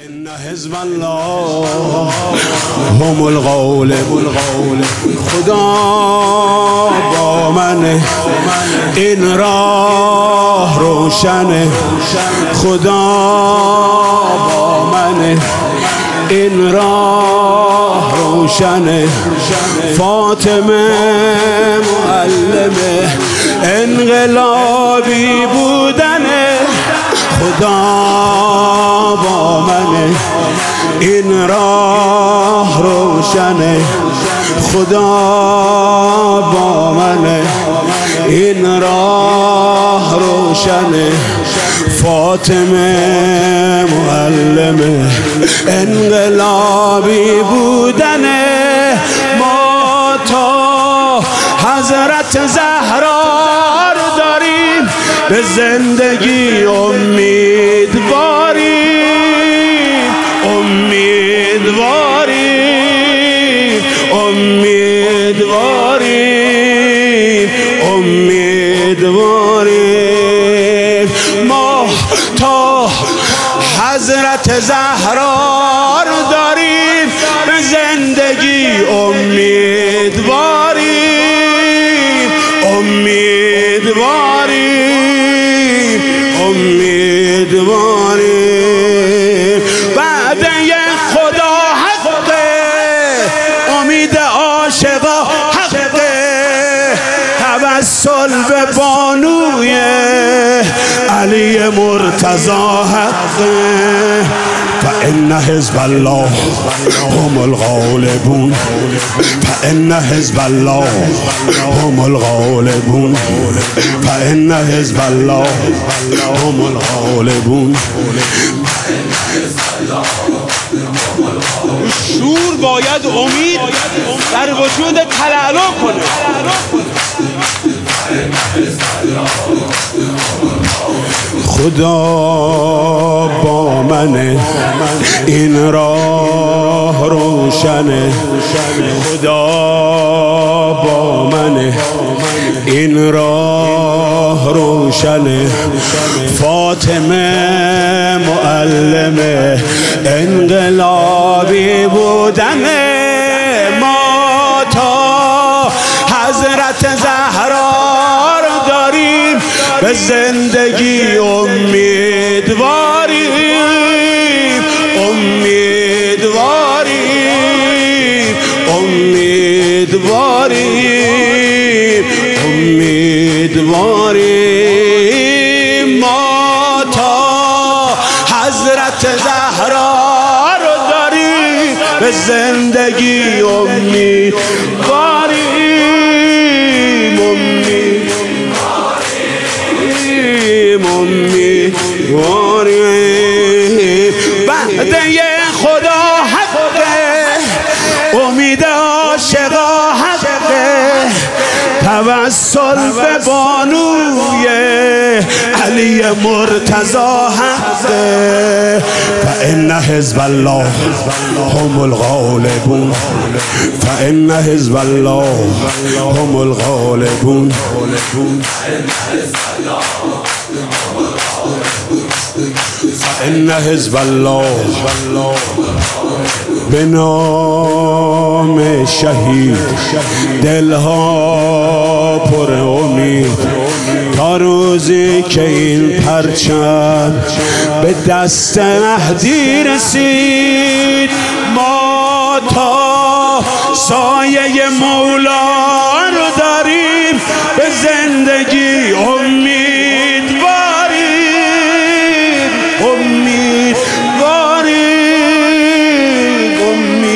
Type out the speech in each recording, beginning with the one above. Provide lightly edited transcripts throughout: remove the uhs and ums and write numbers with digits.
إن حزب الله هم الغالبون. خدا با منه، این راه روشنه. خدا با منه، این راه روشنه. فاطمه معلمه انقلابی بودنه. خدا با منه، این راه روشنه. خدا با منه، این راه روشنه. فاطمه معلمه انقلابی بودنه. ما تا حضرت زهرا رو داریم، به زندگی امیدواریم، امیدواریم، امیدواریم، امیدواریم. ما تا حضرت زهرا رو داریم، به زندگی امیدواریم، امیدواریم، امیدواریم. وعده خدا حقه، امید عاشقا حقه. توسل به بانوی علی مرتضی حقه. فإن حزب الله هم الغالبون. فإن حزب الله هم الغالبون. فإن حزب الله هم الغالبون. شور باید امید در وجود تلالو کنه. خدا با منه، این راه روشنه. خدا با منه، این راه روشنه. فاطمه معلمه انقلابی بودنه. ما تا حضرت زهرا رو داریم، به زندگی امیدواریم، امیدواریم، امیدواریم، امیدواریم. ما تا حضرت زهرا رو داریم، به زندگی امیدواریم، امیدواریم. وعده خدا حقه، امید عاشقا حقه. توسل به بانوی علی مرتضی حقه. فإن حزب الله هم الغالبون. فإن حزب الله هم الغالبون. فإن حزب الله به نام شهید دلها پر امید. تا روزی که این پرچم به دست مهدی رسید، ما تا سایه مولا رو داریم، به زندگی امیدواریم، امیدواریم،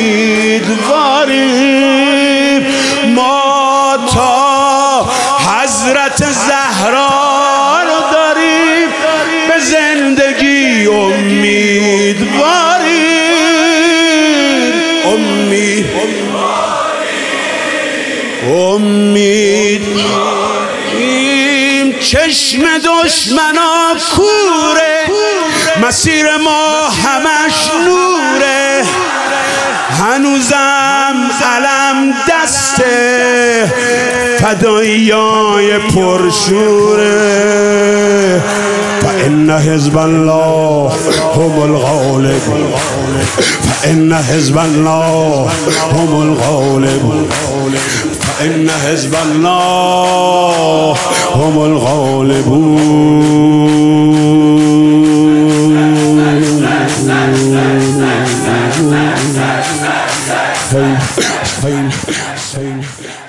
امیدواریم. ما تا حضرت زهرا رو داریم، به زندگی امیدواریم، امیدواریم. چشم دشمنا کوره، مسیر ما همش نوره. هنوزم علم دسته، فدایای پرشوره. إن حزب الله هم الغالبون فإن حزب الله هم الغالبون فإن حزب الله هم الغالبون.